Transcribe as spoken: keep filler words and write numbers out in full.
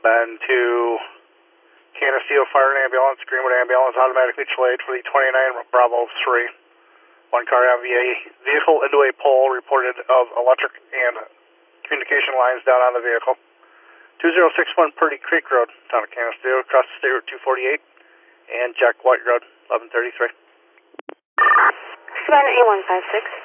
been to Canisteo Fire and Ambulance, Greenwood Ambulance, automatically delayed for the twenty-nine Bravo three. One car have a vehicle into a pole reported of electric and communication lines down on the vehicle. two zero six one Purdy Creek Road, town of Canisteo, across the State Route two forty-eight, and Jack White Road, eleven thirty-three. Savannah eight one five six.